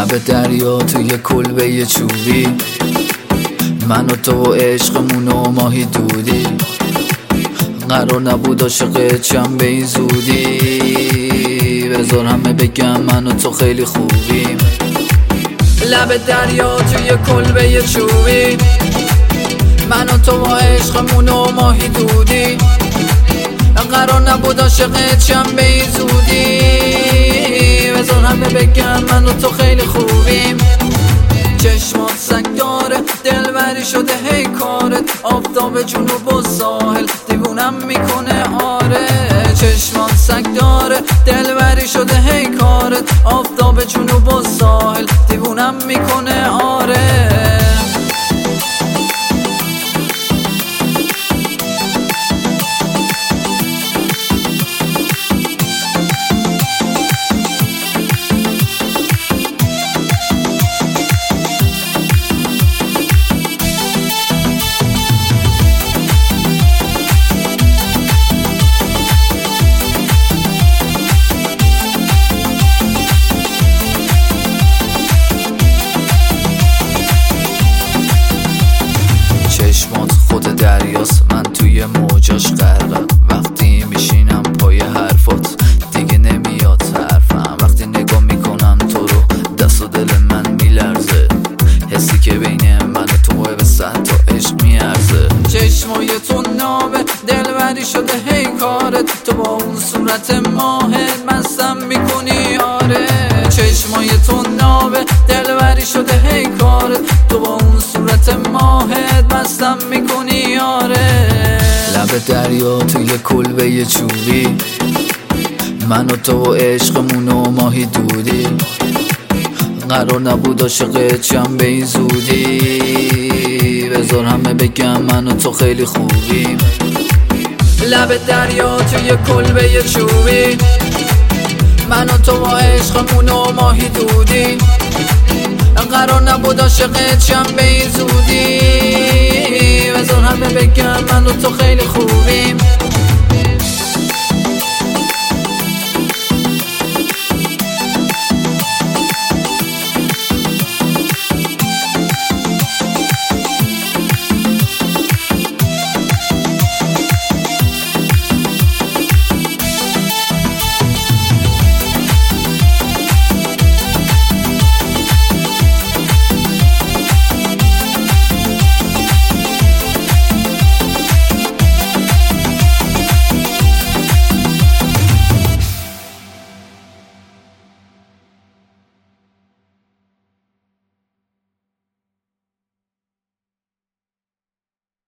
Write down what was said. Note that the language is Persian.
لب دریا توی کلبه چوبی، من و تو و عشقمون و ماهی دودی. قرار نبود عاشق چم به این زودی، بذار همه بگم من و تو خیلی خوبیم. لب دریا توی کلبه چوبی، من و تو و عشقمون و ماهی دودی. قرار نبود عاشق چم به این زودی، بذار همه بگم من و تو خیلی خوبیم. چشمات سنگ داره، دلبری شده هی کارت، آفتاب جنوب و ساحل دیوونم میکنه آره. چشمات سنگ داره، دلبری شده هی کارت، آفتاب جنوب و ساحل دیوونم میکنه آره. چشمات خود دریاست، من توی موجاش غرقم. وقتی میشینم پای حرفات دیگه نمیاد حرفم. وقتی نگاه میکنم تو رو دست و دل من میلرزه، حسی که بین من و توه به صد تا عشق میارزه. چشمای تو نابه، دلبری شده هی کارت، تو با اون صورت ماهت مستم میکنی آره. چشمای تو نابه، دلبری شده هی کارت، تو با اون صورت ماهت مستم میکنی آره. لب دریا توی کلبه چوبی، من و تو و عشقمون و ماهی دودی. قرار نبود عاشق چم به این زودی، بذار همه بگم من و تو خیلی خوبیم. لب دریا توی کلبه چوبی، من و تو و عشقمون و ماهی دودی. قرار نبود عاشق چم به این زودی، بذار همه بگم من و تو خیلی خوبیم.